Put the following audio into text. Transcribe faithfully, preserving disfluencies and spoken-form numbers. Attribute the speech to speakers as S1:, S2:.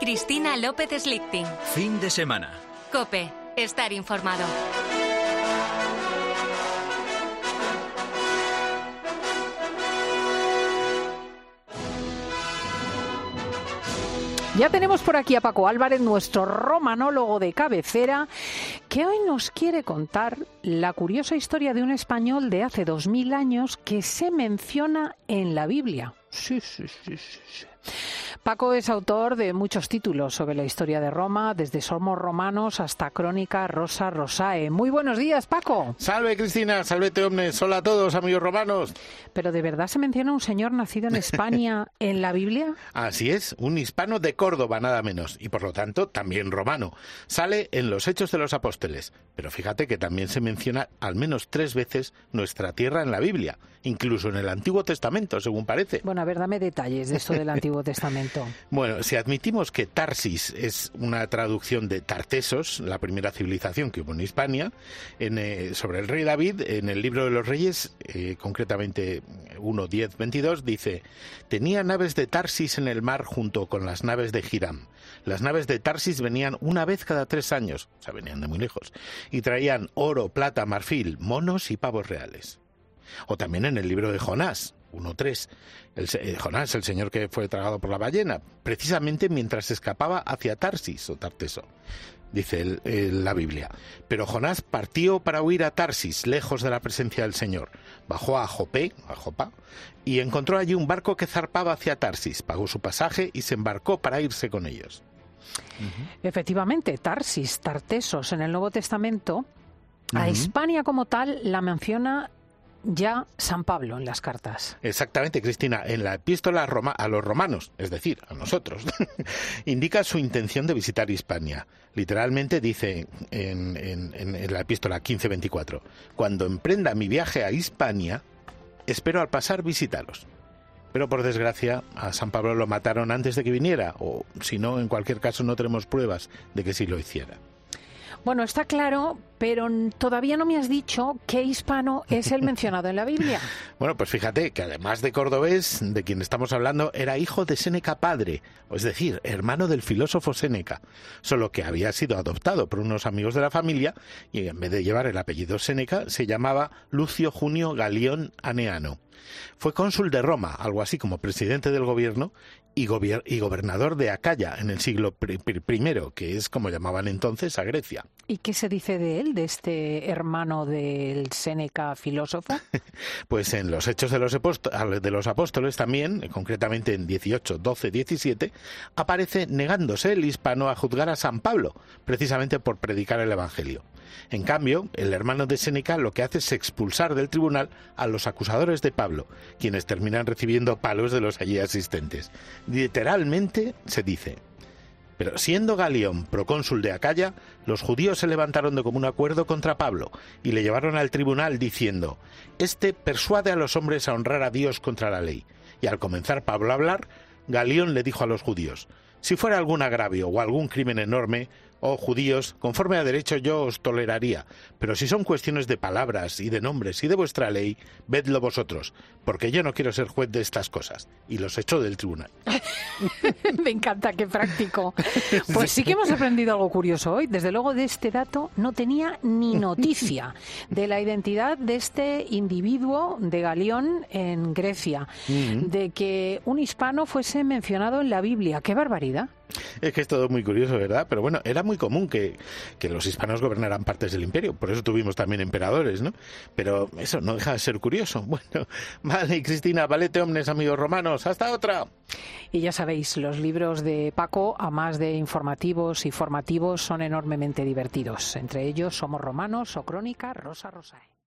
S1: Cristina López Slichting.
S2: Fin de semana.
S1: COPE. Estar informado.
S3: Ya tenemos por aquí a Paco Álvarez, nuestro romanólogo de cabecera, que hoy nos quiere contar la curiosa historia de un español de hace dos mil años que se menciona en la Biblia. Sí, sí, sí, sí, sí. Paco es autor de muchos títulos sobre la historia de Roma, desde Somos Romanos hasta Crónica Rosa Rosae. Muy buenos días, Paco.
S4: Salve, Cristina, salvete omnes. Hola a todos, amigos romanos.
S3: ¿Pero de verdad se menciona un señor nacido en España en la Biblia?
S4: Así es, un hispano de Córdoba, nada menos, y por lo tanto también romano. Sale en los Hechos de los Apóstoles, pero fíjate que también se menciona al menos tres veces nuestra tierra en la Biblia, incluso en el Antiguo Testamento, según parece.
S3: Bueno, a ver, dame detalles de esto del Antiguo Testamento.
S4: Bueno, si admitimos que Tarsis es una traducción de Tartesos, la primera civilización que hubo en Hispania, en, eh, sobre el rey David, en el libro de los Reyes, eh, concretamente uno, diez, veintidós, dice: tenía naves de Tarsis en el mar junto con las naves de Hiram. Las naves de Tarsis venían una vez cada tres años, o sea, venían de muy lejos, y traían oro, plata, marfil, monos y pavos reales. O también en el libro de Jonás, uno tres, el, eh, Jonás, el señor que fue tragado por la ballena, precisamente mientras escapaba hacia Tarsis o Tarteso, dice el, el, la Biblia. Pero Jonás partió para huir a Tarsis, lejos de la presencia del Señor. Bajó a Jope, a Jopa, y encontró allí un barco que zarpaba hacia Tarsis. Pagó su pasaje y se embarcó para irse con ellos.
S3: Uh-huh. Efectivamente, Tarsis, Tartesos, en el Nuevo Testamento, uh-huh. a Hispania como tal la menciona ya San Pablo en las cartas.
S4: Exactamente, Cristina. En la epístola Roma, a los romanos, es decir, a nosotros, indica su intención de visitar Hispania. Literalmente dice en, en, en la epístola quince veinticuatro: cuando emprenda mi viaje a Hispania, espero al pasar visitaros. Pero por desgracia a San Pablo lo mataron antes de que viniera, o si no, en cualquier caso no tenemos pruebas de que sí lo hiciera.
S3: Bueno, está claro, pero todavía no me has dicho qué hispano es el mencionado en la Biblia.
S4: Bueno, pues fíjate que además de cordobés, de quien estamos hablando, era hijo de Séneca padre, es decir, hermano del filósofo Séneca, solo que había sido adoptado por unos amigos de la familia y en vez de llevar el apellido Séneca, se llamaba Lucio Junio Galión Aneano. Fue cónsul de Roma, algo así como presidente del gobierno, y, gobier- y gobernador de Acaya en el siglo pr- pr- primero, que es como llamaban entonces a Grecia.
S3: ¿Y qué se dice de él, de este hermano del Séneca filósofo?
S4: Pues en los Hechos de los, Apóstol- de los Apóstoles también, concretamente en dieciocho, doce, diecisiete, aparece negándose el hispano a juzgar a San Pablo, precisamente por predicar el Evangelio. En cambio, el hermano de Séneca lo que hace es expulsar del tribunal a los acusadores de Pablo, quienes terminan recibiendo palos de los allí asistentes. Literalmente se dice: pero siendo Galión procónsul de Acaya, los judíos se levantaron de común acuerdo contra Pablo y le llevaron al tribunal diciendo: este persuade a los hombres a honrar a Dios contra la ley. Y al comenzar Pablo a hablar, Galión le dijo a los judíos: si fuera algún agravio o algún crimen enorme, oh judíos, conforme a derecho yo os toleraría, pero si son cuestiones de palabras y de nombres y de vuestra ley, vedlo vosotros, porque yo no quiero ser juez de estas cosas. Y los echó del tribunal.
S3: Me encanta, qué práctico. Pues sí que hemos aprendido algo curioso hoy. Desde luego de este dato no tenía ni noticia de la identidad de este individuo de Galión en Grecia, uh-huh. de que un hispano fuese mencionado en la Biblia. ¡Qué barbaridad!
S4: Es que es todo muy curioso, ¿verdad? Pero bueno, era muy común que, que los hispanos gobernaran partes del imperio, por eso tuvimos también emperadores, ¿no? Pero eso no deja de ser curioso. Bueno, vale, Cristina, valete omnes, amigos romanos, hasta otra.
S3: Y ya sabéis, los libros de Paco, a más de informativos y formativos, son enormemente divertidos. Entre ellos Somos Romanos o Crónica Rosa Rosae.